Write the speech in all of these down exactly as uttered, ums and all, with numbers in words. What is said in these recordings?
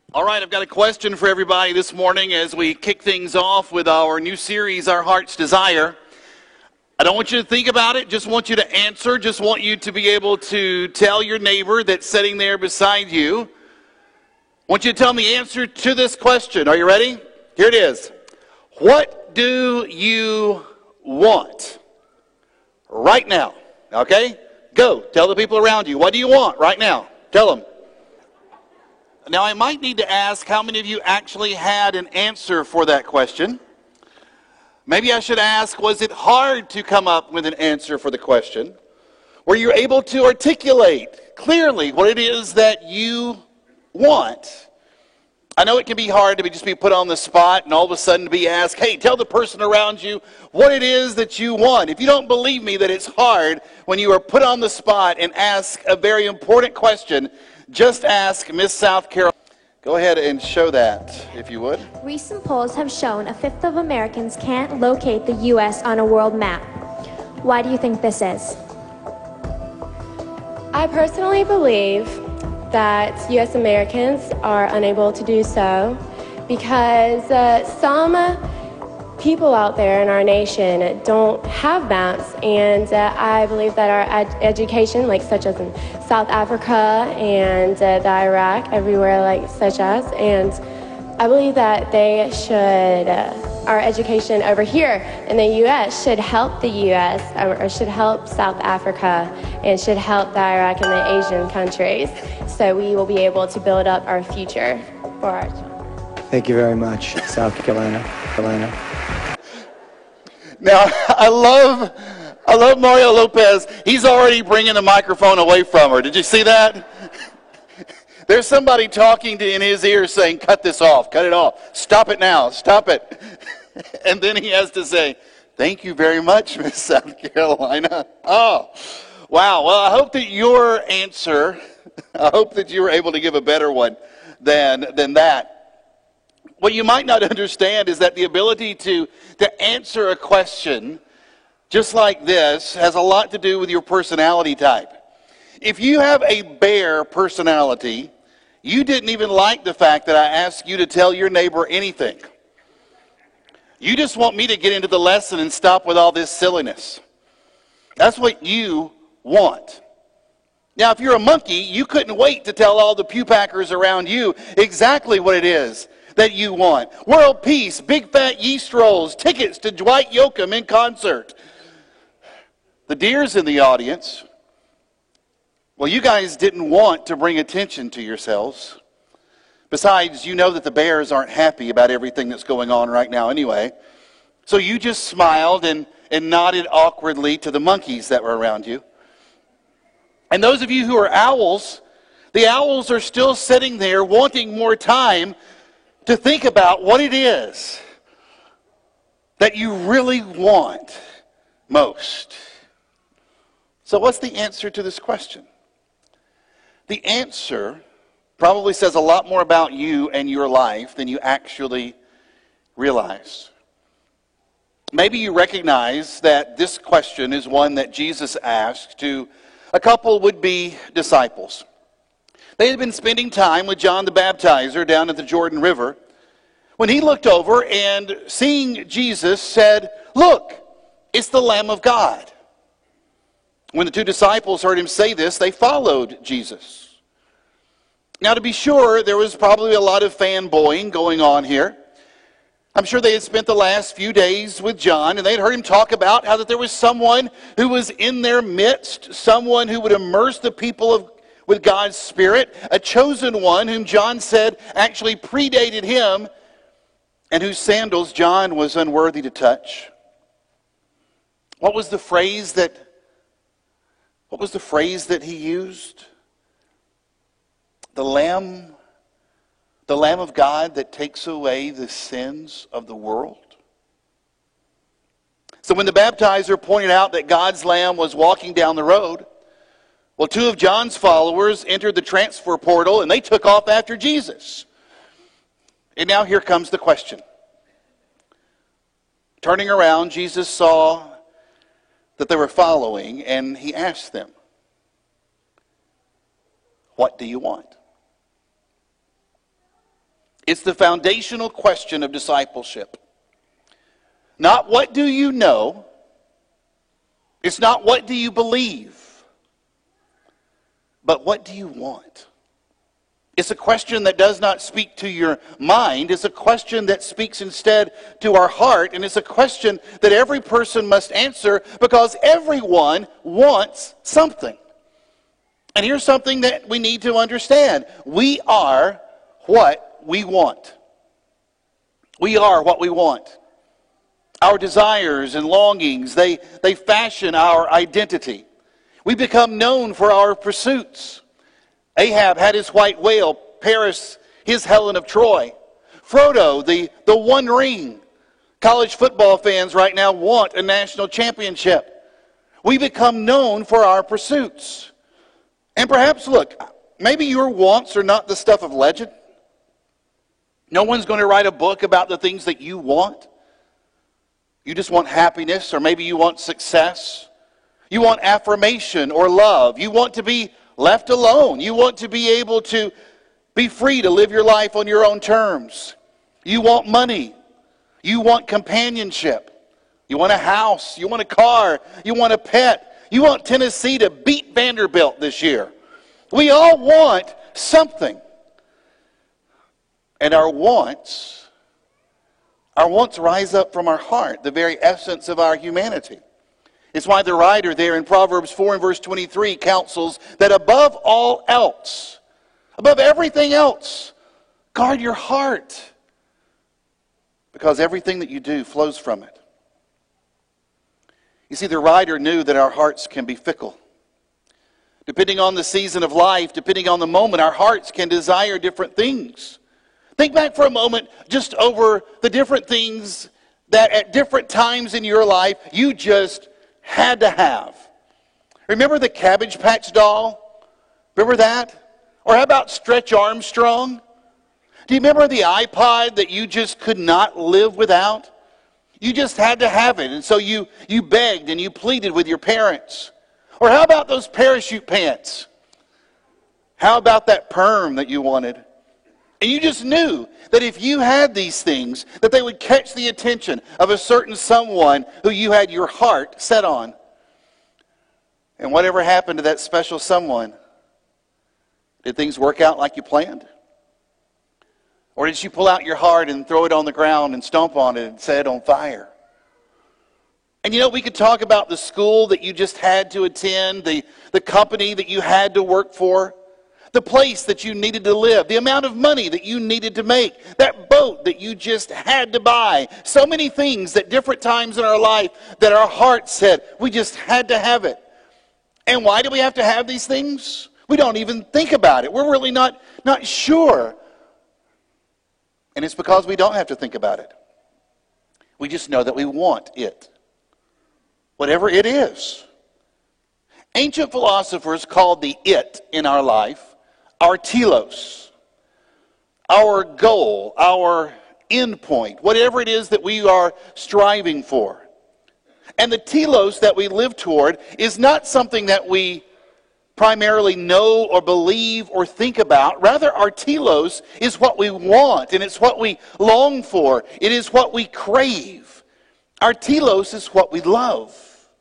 All right, I've got a question for everybody this morning as we kick things off with our new series, Our Heart's Desire. I don't want you to think about it, just want you to answer, just want you to be able to tell your neighbor that's sitting there beside you. I want you to tell me the answer to this question. Are you ready? Here it is. What do you want right now? Okay? Go. Tell the people around you. What do you want right now? Tell them. Now, I might need to ask how many of you actually had an answer for that question. Maybe I should ask, was it hard to come up with an answer for the question? Were you able to articulate clearly what it is that you want? I know it can be hard to be just be put on the spot and all of a sudden to be asked, hey, tell the person around you what it is that you want. If you don't believe me that it's hard when you are put on the spot and ask a very important question, just ask Miss South Carolina. Go ahead and show that, if you would. Recent polls have shown a fifth of Americans can't locate the U S on a world map. Why do you think this is? I personally believe that U S Americans are unable to do so because uh, some people out there in our nation don't have maps, and uh, I believe that our ed education, like such as in South Africa and uh, the Iraq, everywhere like such as, and I believe that they should, uh, our education over here in the U S should help the U S or, or should help South Africa and should help the Iraq and the Asian countries, so we will be able to build up our future for our children. Thank you very much, South Carolina. Carolina. Now, I love, I love Mario Lopez. He's already bringing the microphone away from her. Did you see that? There's somebody talking to in his ear saying, cut this off, cut it off. Stop it now, stop it. And then he has to say, thank you very much, Miss South Carolina. Oh, wow. Well, I hope that your answer, I hope that you were able to give a better one than, than that. What you might not understand is that the ability to, to answer a question just like this has a lot to do with your personality type. If you have a bear personality, you didn't even like the fact that I asked you to tell your neighbor anything. You just want me to get into the lesson and stop with all this silliness. That's what you want. Now, if you're a monkey, you couldn't wait to tell all the pew packers around you exactly what it is that you want. World peace, big fat yeast rolls, tickets to Dwight Yoakam in concert. The deers in the audience, well, you guys didn't want to bring attention to yourselves. Besides, you know that the bears aren't happy about everything that's going on right now anyway. So you just smiled and, and nodded awkwardly to the monkeys that were around you. And those of you who are owls, the owls are still sitting there wanting more time to think about what it is that you really want most. So what's the answer to this question? The answer probably says a lot more about you and your life than you actually realize. Maybe you recognize that this question is one that Jesus asked to a couple would-be disciples. They had been spending time with John the Baptizer down at the Jordan River when he looked over and, seeing Jesus, said, "Look, it's the Lamb of God." When the two disciples heard him say this, they followed Jesus. Now, to be sure, there was probably a lot of fanboying going on here. I'm sure they had spent the last few days with John, and they'd heard him talk about how that there was someone who was in their midst, someone who would immerse the people of with God's Spirit, a chosen one whom John said actually predated him and whose sandals John was unworthy to touch. What was the phrase that, what was the phrase that he used? The Lamb, the Lamb of God that takes away the sins of the world. So when the baptizer pointed out that God's Lamb was walking down the road, well, two of John's followers entered the transfer portal and they took off after Jesus. And now here comes the question. Turning around, Jesus saw that they were following and he asked them, "What do you want?" It's the foundational question of discipleship. Not what do you know? It's not what do you believe? But what do you want? It's a question that does not speak to your mind. It's a question that speaks instead to our heart. And it's a question that every person must answer because everyone wants something. And here's something that we need to understand. We are what we want. We are what we want. Our desires and longings, they, they fashion our identity. We become known for our pursuits. Ahab had his white whale, Paris his Helen of Troy. Frodo, the, the one ring. College football fans right now want a national championship. We become known for our pursuits. And perhaps, look, maybe your wants are not the stuff of legend. No one's going to write a book about the things that you want. You just want happiness, or maybe you want success. You want affirmation or love. You want to be left alone. You want to be able to be free to live your life on your own terms. You want money. You want companionship. You want a house. You want a car. You want a pet. You want Tennessee to beat Vanderbilt this year. We all want something. And our wants, our wants rise up from our heart, the very essence of our humanity. It's why the writer there in Proverbs four and verse twenty-three counsels that above all else, above everything else, guard your heart. Because everything that you do flows from it. You see, the writer knew that our hearts can be fickle. Depending on the season of life, depending on the moment, our hearts can desire different things. Think back for a moment just over the different things that at different times in your life you just had to have. Remember the Cabbage Patch doll? Remember that? Or how about Stretch Armstrong? Do you remember the iPod that you just could not live without? You just had to have it, and so you, you begged and you pleaded with your parents. Or how about those parachute pants? How about that perm that you wanted? And you just knew that if you had these things, that they would catch the attention of a certain someone who you had your heart set on. And whatever happened to that special someone? Did things work out like you planned? Or did you pull out your heart and throw it on the ground and stomp on it and set it on fire? And you know, we could talk about the school that you just had to attend, the, the company that you had to work for, the place that you needed to live, the amount of money that you needed to make, that boat that you just had to buy. So many things at different times in our life that our heart said, we just had to have it. And why do we have to have these things? We don't even think about it. We're really not, not sure. And it's because we don't have to think about it. We just know that we want it. Whatever it is. Ancient philosophers called the it in our life our telos, our goal, our end point, whatever it is that we are striving for. And the telos that we live toward is not something that we primarily know or believe or think about. Rather, our telos is what we want, and it's what we long for. It is what we crave. Our telos is what we love.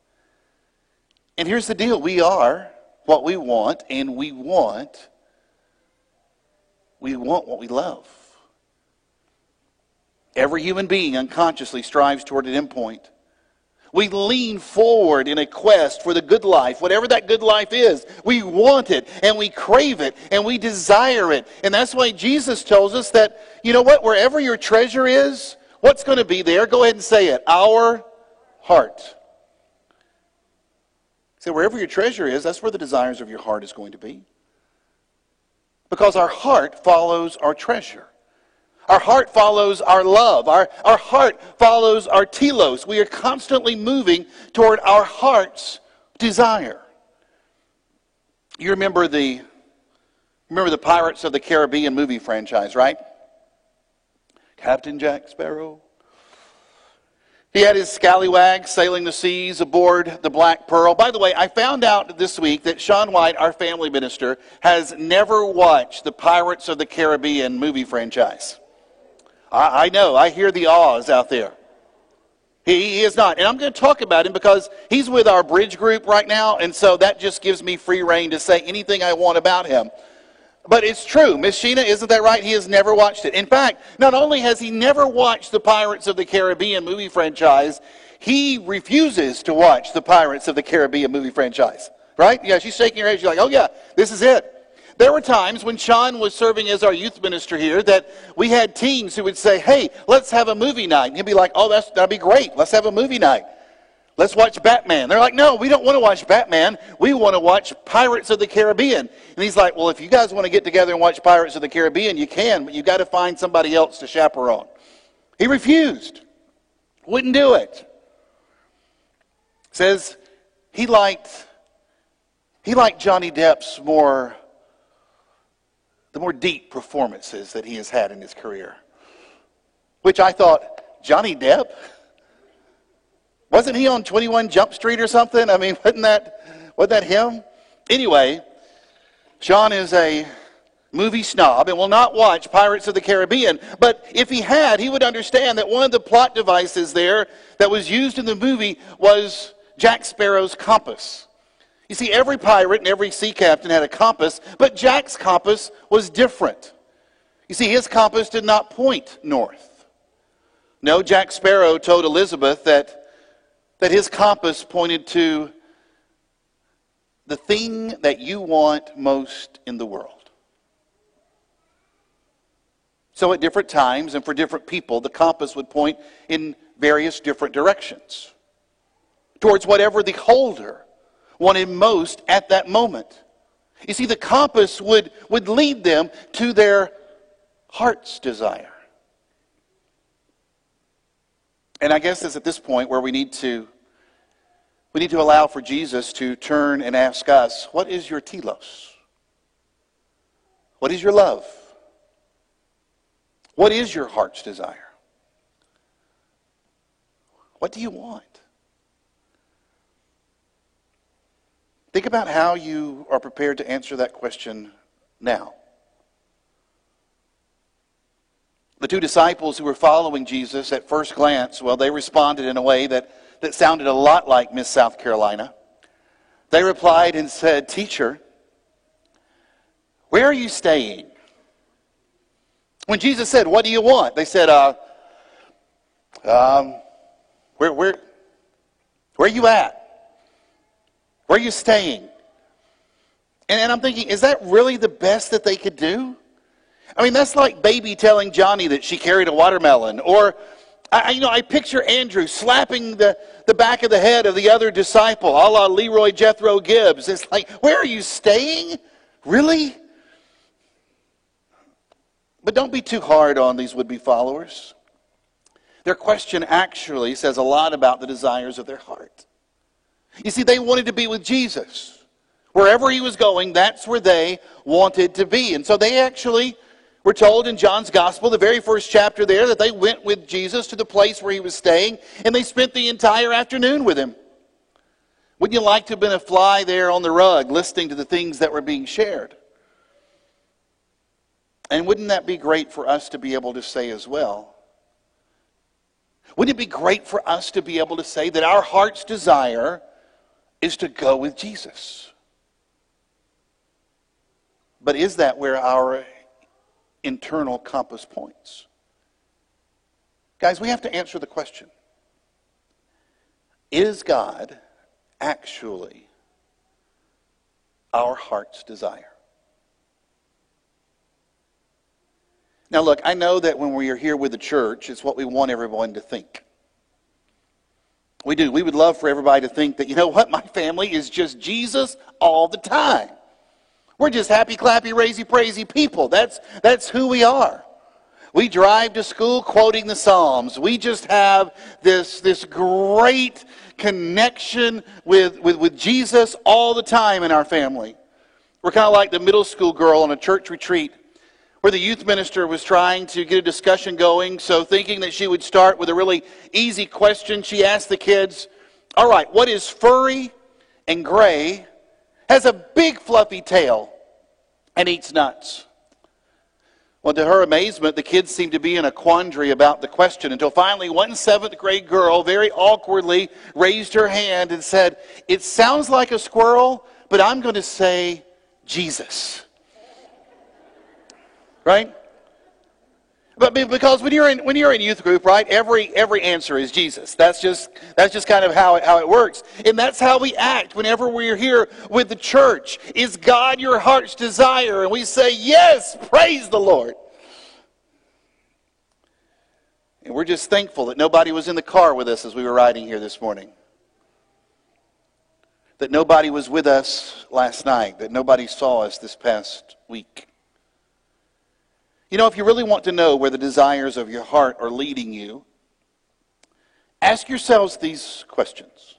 And here's the deal. We are what we want, and we want, we want what we love. Every human being unconsciously strives toward an endpoint. We lean forward in a quest for the good life, whatever that good life is. We want it, and we crave it, and we desire it. And that's why Jesus tells us that, you know what, wherever your treasure is, what's going to be there? Go ahead and say it. Our heart. So wherever your treasure is, that's where the desires of your heart is going to be. Because our heart follows our treasure. Our heart follows our love. Our, our heart follows our telos. We are constantly moving toward our heart's desire. You remember the, remember the Pirates of the Caribbean movie franchise, right? Captain Jack Sparrow. He had his scallywag sailing the seas aboard the Black Pearl. By the way, I found out this week that Sean White, our family minister, has never watched the Pirates of the Caribbean movie franchise. I, I know, I hear the ahs out there. He, he is not. And I'm going to talk about him because he's with our bridge group right now, and so that just gives me free reign to say anything I want about him. But it's true. Miss Sheena, isn't that right? He has never watched it. In fact, not only has he never watched the Pirates of the Caribbean movie franchise, he refuses to watch the Pirates of the Caribbean movie franchise. Right? Yeah, she's shaking her head. She's like, oh yeah, this is it. There were times when Sean was serving as our youth minister here that we had teens who would say, hey, let's have a movie night. And he'd be like, oh, that's, that'd be great. Let's have a movie night. Let's watch Batman. They're like, no, we don't want to watch Batman. We want to watch Pirates of the Caribbean. And he's like, well, if you guys want to get together and watch Pirates of the Caribbean, you can, but you got to find somebody else to chaperone. He refused. Wouldn't do it. Says he liked, he liked Johnny Depp's more, the more deep performances that he has had in his career. Which I thought, Johnny Depp? Wasn't he on twenty-one Jump Street or something? I mean, wasn't that, wasn't that him? Anyway, Sean is a movie snob and will not watch Pirates of the Caribbean. But if he had, he would understand that one of the plot devices there that was used in the movie was Jack Sparrow's compass. You see, every pirate and every sea captain had a compass, but Jack's compass was different. You see, his compass did not point north. No, Jack Sparrow told Elizabeth that that his compass pointed to the thing that you want most in the world. So at different times and for different people, the compass would point in various different directions towards whatever the holder wanted most at that moment. You see, the compass would, would lead them to their heart's desire. And I guess it's at this point where we need to we need to allow for Jesus to turn and ask us, what is your telos? What is your love? What is your heart's desire? What do you want? Think about how you are prepared to answer that question now. The two disciples who were following Jesus at first glance, well, they responded in a way that, that sounded a lot like Miss South Carolina. They replied and said, Teacher, where are you staying? When Jesus said, what do you want? They said, uh, um, where, where, where are you at? Where are you staying? And, and I'm thinking, is that really the best that they could do? I mean, that's like Baby telling Johnny that she carried a watermelon. Or, I, you know, I picture Andrew slapping the, the back of the head of the other disciple, a la Leroy Jethro Gibbs. It's like, where are you staying? Really? But don't be too hard on these would-be followers. Their question actually says a lot about the desires of their heart. You see, they wanted to be with Jesus. Wherever he was going, that's where they wanted to be. And so they actually were told in John's Gospel, the very first chapter there, that they went with Jesus to the place where he was staying, and they spent the entire afternoon with him. Wouldn't you like to have been a fly there on the rug, listening to the things that were being shared? And wouldn't that be great for us to be able to say as well? Wouldn't it be great for us to be able to say that our heart's desire is to go with Jesus? But is that where our internal compass points? Guys, we have to answer the question. Is God actually our heart's desire? Now look, I know that when we are here with the church, it's what we want everyone to think. We do. We would love for everybody to think that, you know what, my family is just Jesus all the time. We're just happy, clappy, raisy, praisy people. That's, that's who we are. We drive to school quoting the Psalms. We just have this, this great connection with, with, with Jesus all the time in our family. We're kind of like the middle school girl on a church retreat where the youth minister was trying to get a discussion going. So thinking that she would start with a really easy question, she asked the kids, all right, what is furry and gray, has a big fluffy tail, and eats nuts? Well, to her amazement, the kids seemed to be in a quandary about the question until finally one seventh grade girl very awkwardly raised her hand and said, "It sounds like a squirrel, but I'm going to say Jesus." Right? But because when you're in when you're in youth group, right, every every answer is Jesus. That's just that's just kind of how it, how it works, and that's how we act whenever we're here with the church. Is God your heart's desire? And we say yes, praise the Lord. And we're just thankful that nobody was in the car with us as we were riding here this morning. That nobody was with us last night. That nobody saw us this past week. You know, if you really want to know where the desires of your heart are leading you, ask yourselves these questions.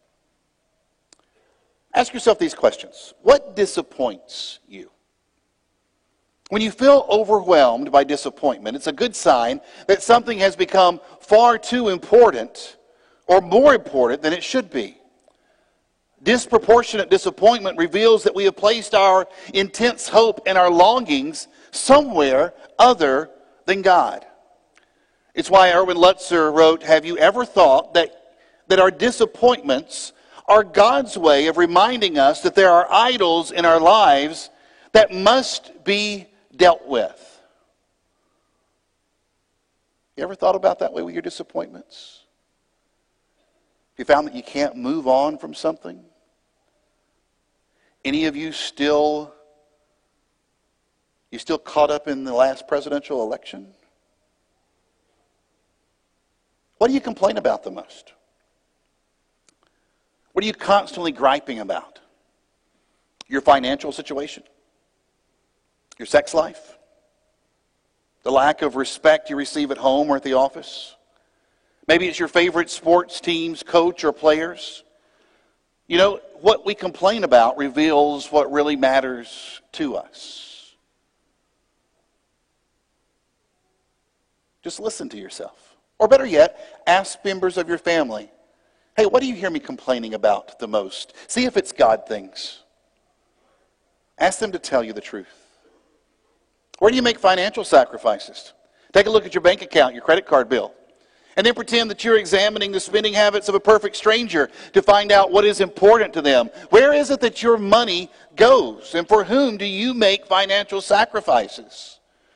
Ask yourself these questions. What disappoints you? When you feel overwhelmed by disappointment, it's a good sign that something has become far too important or more important than it should be. Disproportionate disappointment reveals that we have placed our intense hope and our longings somewhere other than God. It's why Erwin Lutzer wrote, "Have you ever thought that, that our disappointments are God's way of reminding us that there are idols in our lives that must be dealt with?" You ever thought about that way with your disappointments? Have you found that you can't move on from something? Any of you still You still caught up in the last presidential election? What do you complain about the most? What are you constantly griping about? Your financial situation? Your sex life? The lack of respect you receive at home or at the office? Maybe it's your favorite sports team's coach or players. You know, what we complain about reveals what really matters to us. Just listen to yourself. Or better yet, ask members of your family, "Hey, what do you hear me complaining about the most?" See if it's God things. Ask them to tell you the truth. Where do you make financial sacrifices? Take a look at your bank account, your credit card bill, and then pretend that you're examining the spending habits of a perfect stranger to find out what is important to them. Where is it that your money goes? And for whom do you make financial sacrifices?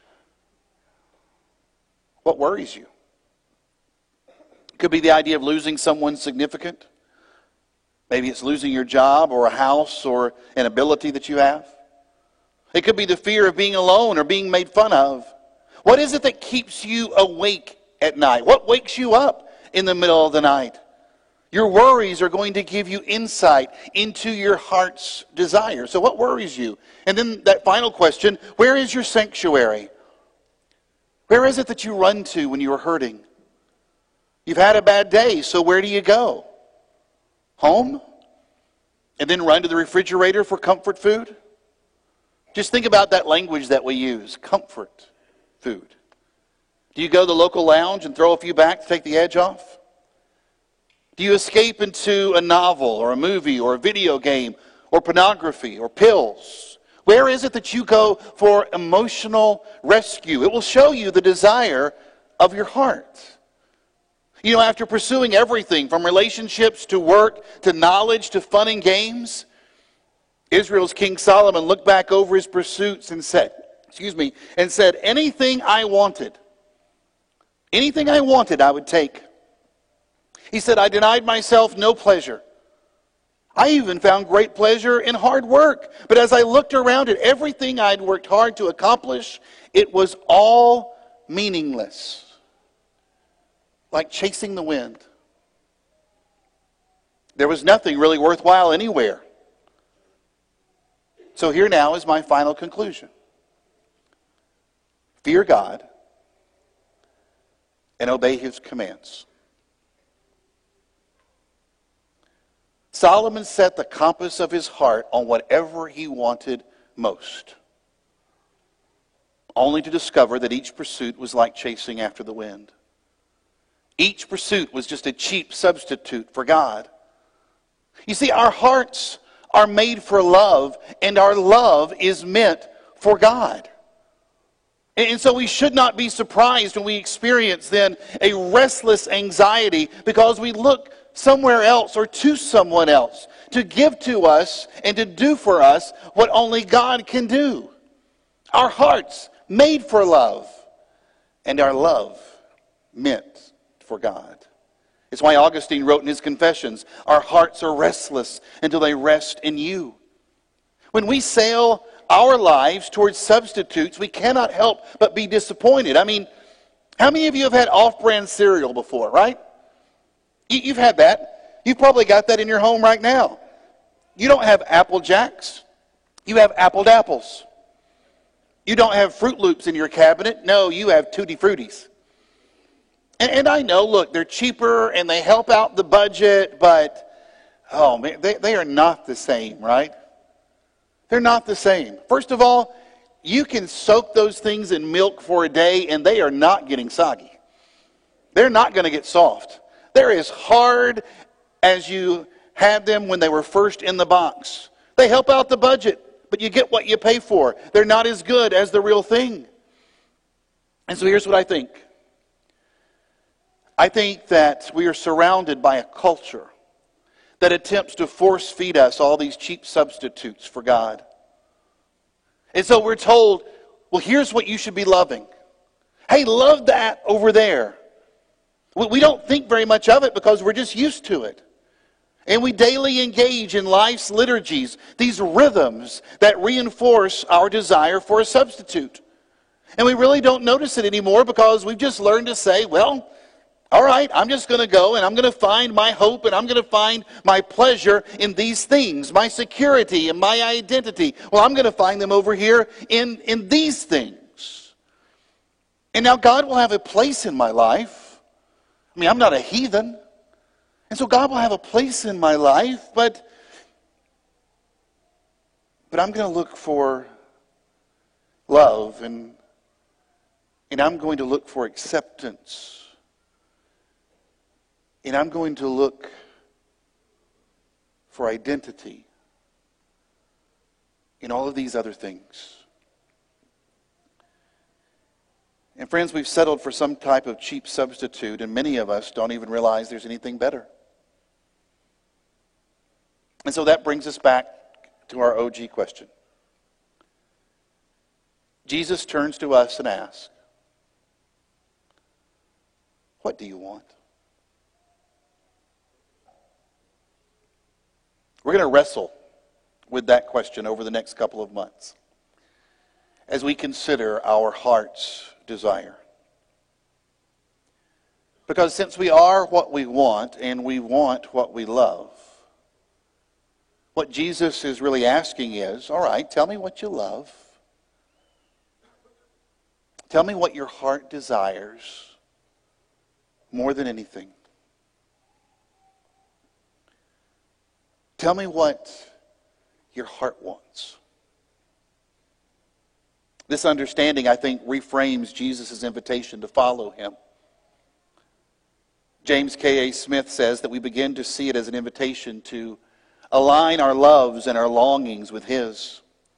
What worries you? It could be the idea of losing someone significant. Maybe it's losing your job or a house or an ability that you have. It could be the fear of being alone or being made fun of. What is it that keeps you awake at night? What wakes you up in the middle of the night? Your worries are going to give you insight into your heart's desire. So what worries you? And then that final question, where is your sanctuary? Where is it that you run to when you are hurting? You've had a bad day, so where do you go? Home? And then run to the refrigerator for comfort food? Just think about that language that we use, comfort food. Do you go to the local lounge and throw a few back to take the edge off? Do you escape into a novel or a movie or a video game or pornography or pills? Where is it that you go for emotional rescue? It will show you the desire of your heart. You know, after pursuing everything from relationships to work to knowledge to fun and games, Israel's King Solomon looked back over his pursuits and said, excuse me, and said, anything I wanted, anything I wanted I would take. He said, I denied myself no pleasure. I even found great pleasure in hard work. But as I looked around at everything I'd worked hard to accomplish, it was all meaningless. Like chasing the wind. There was nothing really worthwhile anywhere. So here now is my final conclusion. Fear God and obey His commands. Solomon set the compass of his heart on whatever he wanted most, only to discover that each pursuit was like chasing after the wind. Each pursuit was just a cheap substitute for God. You see, our hearts are made for love, and our love is meant for God. And so we should not be surprised when we experience then a restless anxiety because we look somewhere else or to someone else to give to us and to do for us what only God can do. Our hearts made for love, and our love meant for God. It's why Augustine wrote in his Confessions, our hearts are restless until they rest in you. When we sail our lives towards substitutes, we cannot help but be disappointed. I mean, how many of you have had off-brand cereal before, right? You've had that. You've probably got that in your home right now. You don't have Apple Jacks. You have Appled Apples. You don't have Fruit Loops in your cabinet. No, you have Tutti Fruities. And, and I know, look, they're cheaper and they help out the budget, but, oh man, they, they are not the same, right? They're not the same. First of all, you can soak those things in milk for a day and they are not getting soggy. They're not going to get soft. They're as hard as you had them when they were first in the box. They help out the budget, but you get what you pay for. They're not as good as the real thing. And so here's what I think. I think that we are surrounded by a culture that attempts to force feed us all these cheap substitutes for God. And so we're told, well, here's what you should be loving. Hey, love that over there. We don't think very much of it because we're just used to it. And we daily engage in life's liturgies, these rhythms that reinforce our desire for a substitute. And we really don't notice it anymore because we've just learned to say, well, all right, I'm just going to go and I'm going to find my hope and I'm going to find my pleasure in these things, my security and my identity. Well, I'm going to find them over here in, in these things. And now God will have a place in my life. I mean, I'm not a heathen. And so God will have a place in my life, but, but I'm going to look for love and, and I'm going to look for acceptance. And I'm going to look for identity in all of these other things. And friends, we've settled for some type of cheap substitute, and many of us don't even realize there's anything better. And so that brings us back to our O G question. Jesus turns to us and asks, what do you want? We're going to wrestle with that question over the next couple of months as we consider our heart's desire. Because since we are what we want and we want what we love, what Jesus is really asking is, all right, tell me what you love. Tell me what your heart desires more than anything. Tell me what your heart wants. This understanding, I think, reframes Jesus' invitation to follow him. James K A Smith says that we begin to see it as an invitation to align our loves and our longings with his.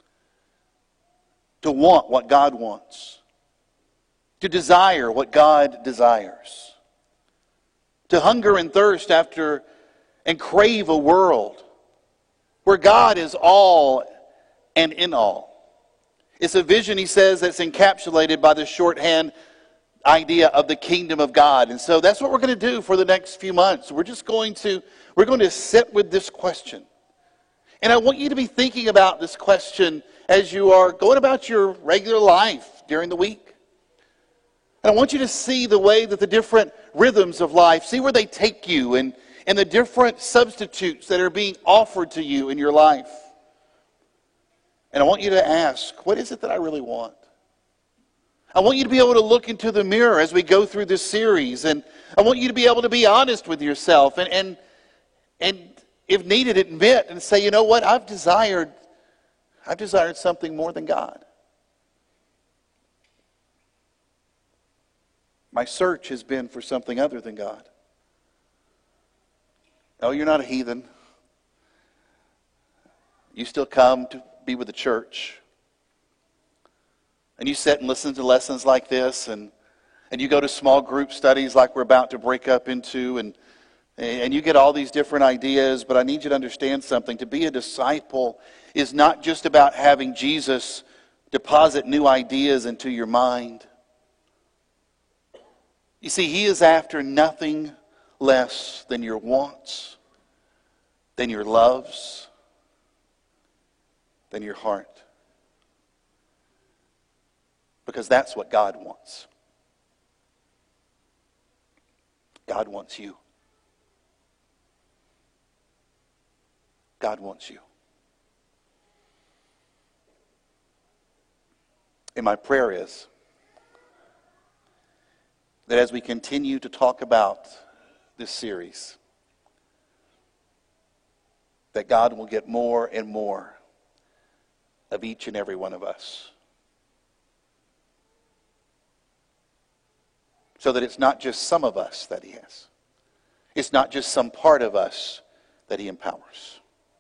To want what God wants. To desire what God desires. To hunger and thirst after and crave a world where God is all and in all. It's a vision, he says, that's encapsulated by the shorthand idea of the kingdom of God. And so that's what we're going to do for the next few months. We're just going to, we're going to sit with this question. And I want you to be thinking about this question as you are going about your regular life during the week. And I want you to see the way that the different rhythms of life, see where they take you and and the different substitutes that are being offered to you in your life. And I want you to ask, what is it that I really want? I want you to be able to look into the mirror as we go through this series, and I want you to be able to be honest with yourself and, and, and if needed, admit and say, you know what, I've desired, I've desired something more than God. My search has been for something other than God. No, you're not a heathen. You still come to be with the church. and you sit and listen to lessons like this, and, and you go to small group studies like we're about to break up into, and, and you get all these different ideas, but I need you to understand something. To be a disciple is not just about having Jesus deposit new ideas into your mind. You see, he is after nothing less than your wants, than your loves, than your heart. Because that's what God wants. God wants you. God wants you. And my prayer is that as we continue to talk about this series, that God will get more and more of each and every one of us. So that it's not just some of us that he has. It's not just some part of us that he empowers.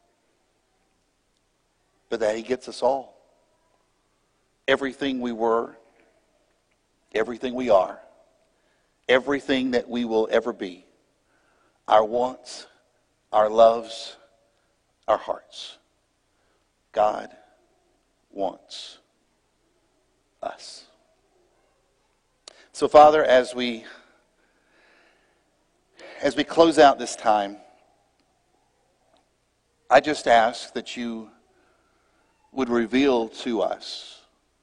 But that he gets us all. Everything we were, everything we are, everything that we will ever be, our wants, our loves, our hearts. God wants us. So, Father, as we as we close out this time, I just ask that you would reveal to us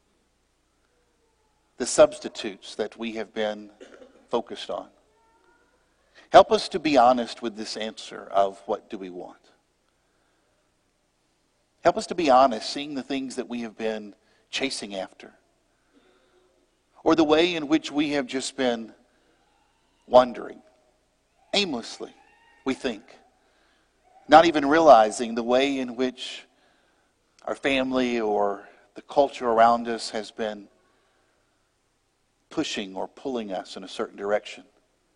the substitutes that we have been focused on. Help us to be honest with this answer of what do we want. Help us to be honest, seeing the things that we have been chasing after, or the way in which we have just been wandering aimlessly, we think, not even realizing the way in which our family or the culture around us has been pushing or pulling us in a certain direction.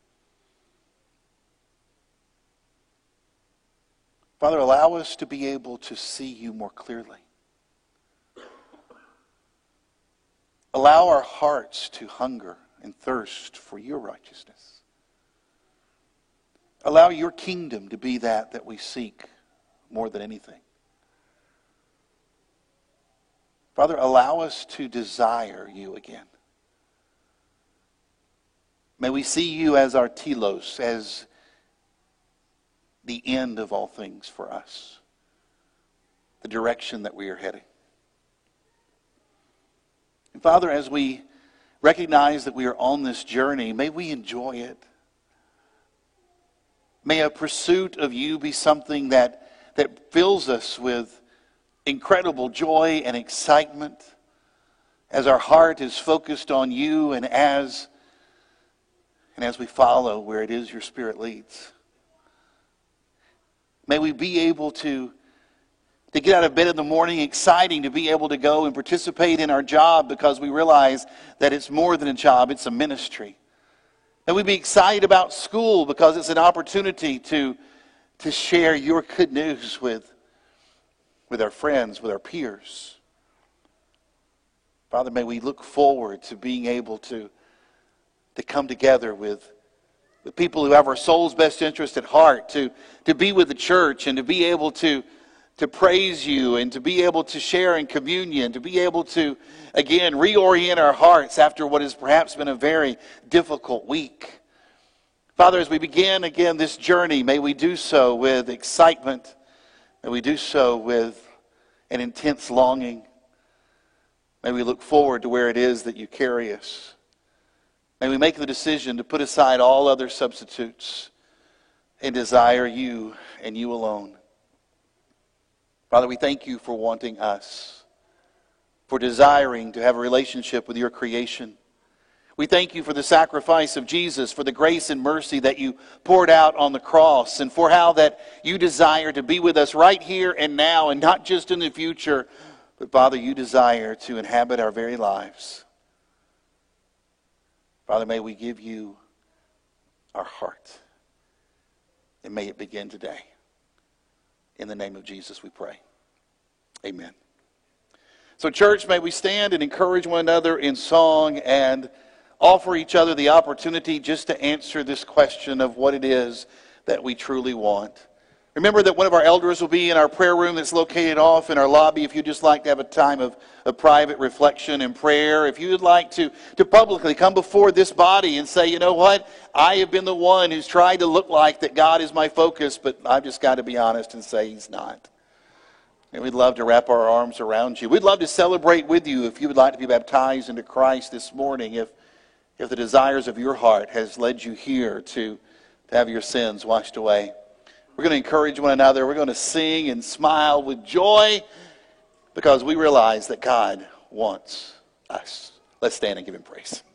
Father, allow us to be able to see you more clearly. Allow our hearts to hunger and thirst for your righteousness. Allow your kingdom to be that that we seek more than anything. Father, allow us to desire you again. May we see you as our telos, as the end of all things for us, the direction that we are heading. And Father, as we recognize that we are on this journey, may we enjoy it. May a pursuit of you be something that, that fills us with incredible joy and excitement as our heart is focused on you and as, and as we follow where it is your Spirit leads. May we be able to, to get out of bed in the morning exciting to be able to go and participate in our job because we realize that it's more than a job, it's a ministry. May we be excited about school because it's an opportunity to, to share your good news with, with our friends, with our peers. Father, may we look forward to being able to, to come together with the people who have our soul's best interest at heart, to, to be with the church and to be able to, to praise you and to be able to share in communion, to be able to, again, reorient our hearts after what has perhaps been a very difficult week. Father, as we begin again this journey, may we do so with excitement. May we do so with an intense longing. May we look forward to where it is that you carry us. May we make the decision to put aside all other substitutes and desire you and you alone. Father, we thank you for wanting us, for desiring to have a relationship with your creation. We thank you for the sacrifice of Jesus, for the grace and mercy that you poured out on the cross, and for how that you desire to be with us right here and now, and not just in the future, but Father, you desire to inhabit our very lives. Father, may we give you our heart, and may it begin today. In the name of Jesus we pray. Amen. So church, may we stand and encourage one another in song and offer each other the opportunity just to answer this question of what it is that we truly want. Remember that one of our elders will be in our prayer room that's located off in our lobby if you'd just like to have a time of, of private reflection and prayer. If you would like to, to publicly come before this body and say, you know what, I have been the one who's tried to look like that God is my focus, but I've just got to be honest and say He's not. And we'd love to wrap our arms around you. We'd love to celebrate with you if you would like to be baptized into Christ this morning, if, if the desires of your heart has led you here to, to have your sins washed away. We're going to encourage one another. We're going to sing and smile with joy because we realize that God wants us. Let's stand and give Him praise.